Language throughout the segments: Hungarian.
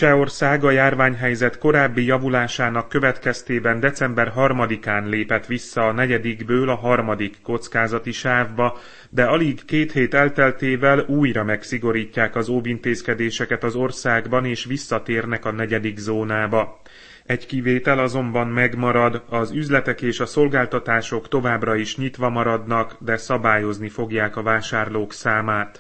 Csehország a járványhelyzet korábbi javulásának következtében december 3-án lépett vissza a negyedikből a harmadik kockázati sávba, de alig 2 hét elteltével újra megszigorítják az óvintézkedéseket az országban és visszatérnek a negyedik zónába. Egy kivétel azonban megmarad, az üzletek és a szolgáltatások továbbra is nyitva maradnak, de szabályozni fogják a vásárlók számát.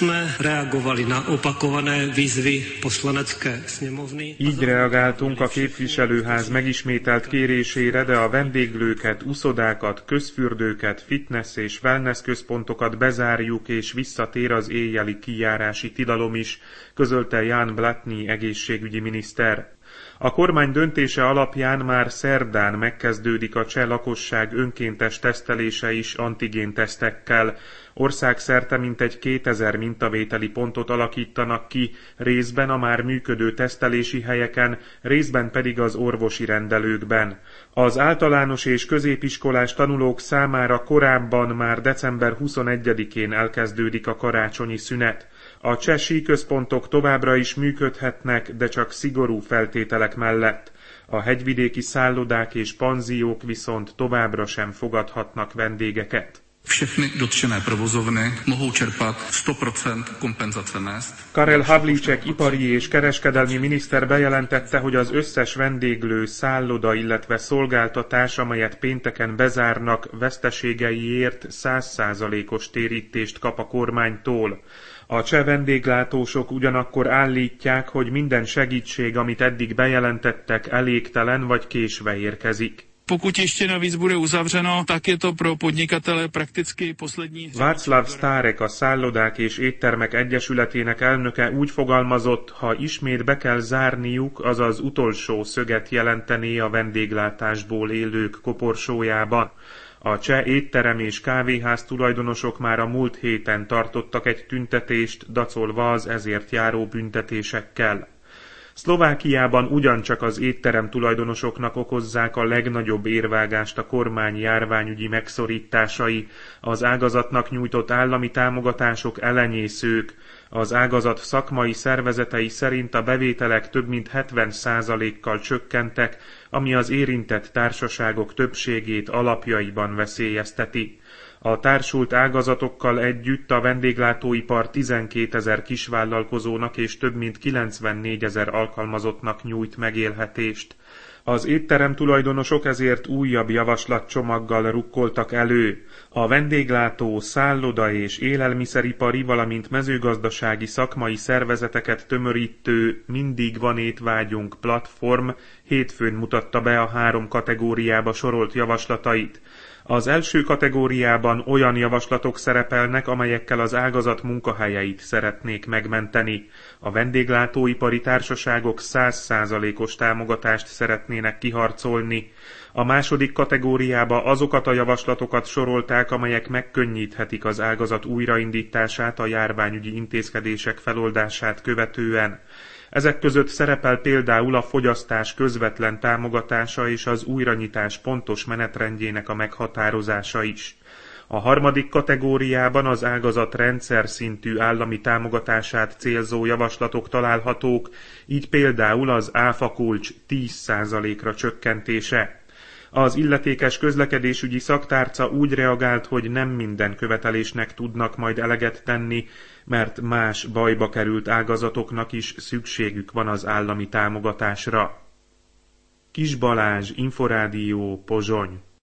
Így reagáltunk a képviselőház megismételt kérésére, de a vendéglőket, uszodákat, közfürdőket, fitness és wellness központokat bezárjuk és visszatér az éjjeli kijárási tilalom is, közölte Jan Blatný egészségügyi miniszter. A kormány döntése alapján már szerdán megkezdődik a cseh lakosság önkéntes tesztelése is antigéntesztekkel. Országszerte mintegy 2000 mintavételi pontot alakítanak ki, részben a már működő tesztelési helyeken, részben pedig az orvosi rendelőkben. Az általános és középiskolás tanulók számára korábban már december 21-én elkezdődik a karácsonyi szünet. A cseh síközpontok továbbra is működhetnek, de csak szigorú feltételek mellett. A hegyvidéki szállodák és panziók viszont továbbra sem fogadhatnak vendégeket. Všechny dotčené provozovny mohou čerpat 100% kompenzace mezd. Karel Havlíček ipari és kereskedelmi miniszter bejelentette, hogy az összes vendéglő, szálloda, illetve szolgáltatás, amelyet pénteken bezárnak, veszteségeiért 100%-os térítést kap a kormánytól. A cseh vendéglátósok ugyanakkor állítják, hogy minden segítség, amit eddig bejelentettek, elégtelen vagy késve érkezik. Pokud ještě navíc bude uzavřeno, tak je to pro podnikatele prakticky poslední. Václav Stárek, a Szállodák és Éttermek Egyesületének elnöke úgy fogalmazott, ha ismét be kell zárniuk, az az utolsó szöget jelentené a vendéglátásból élők koporsójában. A cseh étterem és kávéház tulajdonosok már a múlt héten tartottak egy tüntetést, dacolva az ezért járó büntetésekkel. Szlovákiában ugyancsak az étterem tulajdonosoknak okozzák a legnagyobb érvágást a kormány járványügyi megszorításai, az ágazatnak nyújtott állami támogatások elenyészők, az ágazat szakmai szervezetei szerint a bevételek több mint 70%-kal csökkentek, ami az érintett társaságok többségét alapjaiban veszélyezteti. A társult ágazatokkal együtt a vendéglátóipar 12 000 kisvállalkozónak és több mint 94 000 alkalmazottnak nyújt megélhetést. Az étterem tulajdonosok ezért újabb javaslatcsomaggal rukkoltak elő. A vendéglátó, szálloda és élelmiszeripari, valamint mezőgazdasági szakmai szervezeteket tömörítő Mindig van étvágyunk platform hétfőn mutatta be a 3 kategóriába sorolt javaslatait. Az első kategóriában olyan javaslatok szerepelnek, amelyekkel az ágazat munkahelyeit szeretnék megmenteni. A vendéglátóipari társaságok 100%-os támogatást szeretnének kiharcolni. A második kategóriába azokat a javaslatokat sorolták, amelyek megkönnyíthetik az ágazat újraindítását a járványügyi intézkedések feloldását követően. Ezek között szerepel például a fogyasztás közvetlen támogatása és az újranyitás pontos menetrendjének a meghatározása is. A harmadik kategóriában az ágazat rendszer szintű állami támogatását célzó javaslatok találhatók, így például az áfakulcs 10%-ra csökkentése. Az illetékes közlekedésügyi szaktárca úgy reagált, hogy nem minden követelésnek tudnak majd eleget tenni, mert más bajba került ágazatoknak is szükségük van az állami támogatásra. Kis Balázs, Inforádió, Pozsony.